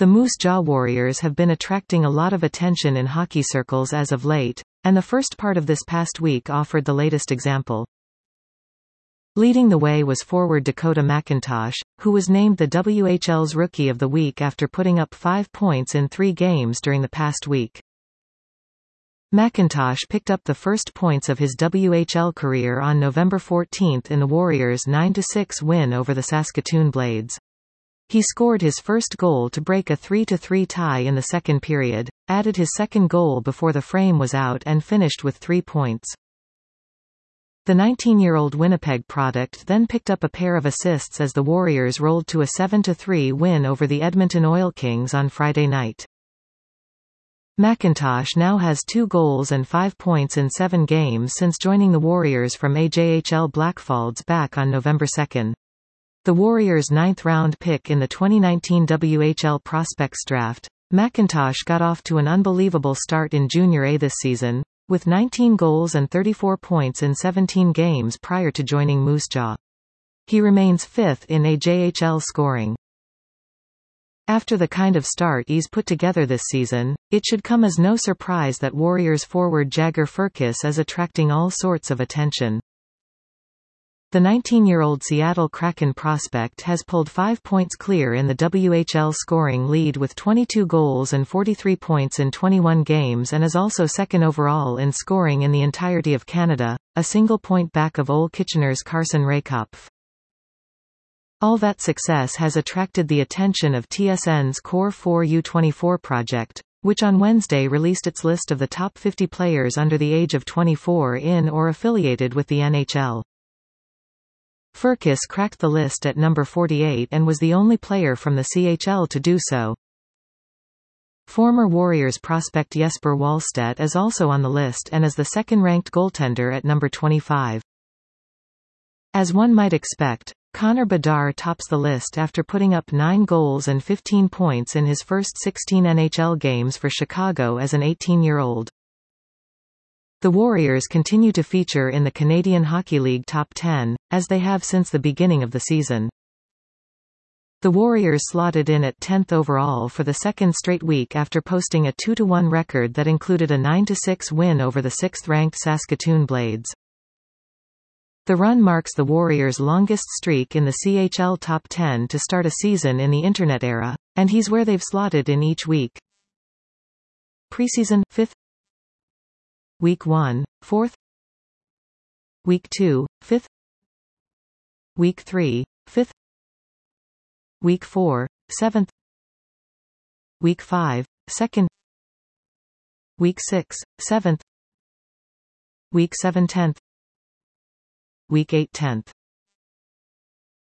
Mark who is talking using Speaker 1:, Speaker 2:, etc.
Speaker 1: The Moose Jaw Warriors have been attracting a lot of attention in hockey circles as of late, and the first part of this past week offered the latest example. Leading the way was forward Dakota McIntosh, who was named the WHL's Rookie of the Week after putting up 5 points in 3 games during the past week. McIntosh picked up the first points of his WHL career on November 14 in the Warriors' 9-6 win over the Saskatoon Blades. He scored his first goal to break a 3-3 tie in the second period, added his second goal before the frame was out and finished with 3 points. The 19-year-old Winnipeg product then picked up a pair of assists as the Warriors rolled to a 7-3 win over the Edmonton Oil Kings on Friday night. McIntosh now has 2 goals and 5 points in 7 games since joining the Warriors from AJHL Blackfalds back on November 2. The Warriors' 9th-round pick in the 2019 WHL Prospects Draft, McIntosh got off to an unbelievable start in Junior A this season, with 19 goals and 34 points in 17 games prior to joining Moose Jaw. He remains 5th in AJHL scoring. After the kind of start he's put together this season, it should come as no surprise that Warriors forward Jagger Firkus is attracting all sorts of attention. The 19-year-old Seattle Kraken prospect has pulled 5 points clear in the WHL scoring lead with 22 goals and 43 points in 21 games and is also second overall in scoring in the entirety of Canada, a single point back of Ole Kitchener's Carson Raykopf. All that success has attracted the attention of TSN's Core 4 U24 project, which on Wednesday released its list of the top 50 players under the age of 24 in or affiliated with the NHL. Firkus cracked the list at number 48 and was the only player from the CHL to do so. Former Warriors prospect Jesper Wallstedt is also on the list and is the second-ranked goaltender at number 25. As one might expect, Connor Bedard tops the list after putting up 9 goals and 15 points in his first 16 NHL games for Chicago as an 18-year-old. The Warriors continue to feature in the Canadian Hockey League Top 10, as they have since the beginning of the season. The Warriors slotted in at 10th overall for the second straight week after posting a 2-1 record that included a 9-6 win over the 6th-ranked Saskatoon Blades. The run marks the Warriors' longest streak in the CHL Top 10 to start a season in the Internet era, and he's where they've slotted in each week. Preseason 5th, Week 1, 4th, Week 2, 5th, Week 3, 5th, Week 4, 7th, Week 5, 2nd, Week 6, 7th, Week 7, 10th, Week 8, 10th.